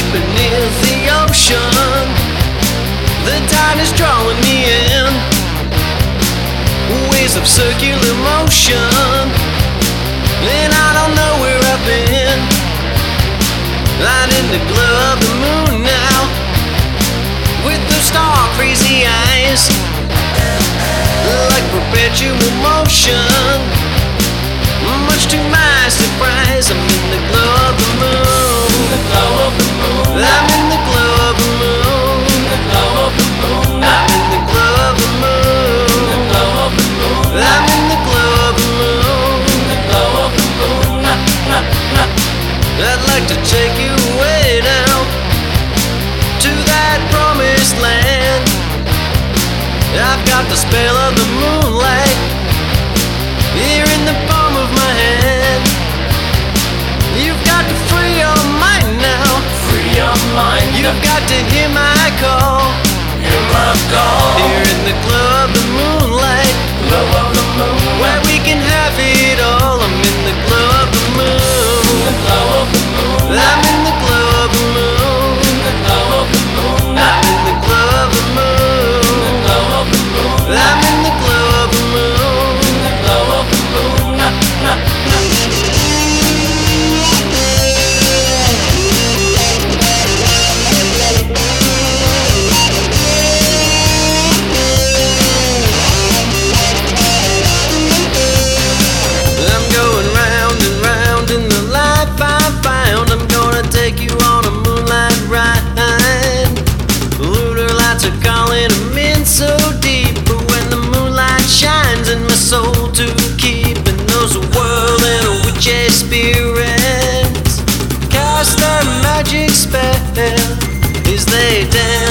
beneath the ocean. The tide is drawing me in, waves of circular motion, and I don't know where I've been. Lying in the glow of the moon now, with those star crazy eyes, like perpetual motion. Much to my surprise, I'm in the glow of the moon. The glow of the moon. I'm in the glow of the moon. The glow of the moon. I'm in the glow of the moon. The glow of the moon. I'm in the glow of the moon. The glow of the moon. I'd like to take you away now to that promised land. I've got the spell of the moonlight here in the palm of my hand. You've got to free your mind now. Free your mind. You've got to hear my call. Hear my call. Here in the glow of the moonlight. Glow of the moon. Where we can have it all. I'm in the glow of the moon. The glow of the moon. I'm in the glow of the moon. The glow of the moon. I'm in the glow of the moon. The glow of the moon. I'm in the glow of the moon. The glow of the moon. I'm going round and round in the life I found. I'm gonna take you on a moonlight ride. Lunar lights are calling them in so deep, but when the moonlight shines in my soul to keep, and knows a world and a witch's spirits cast their magic spell as they dance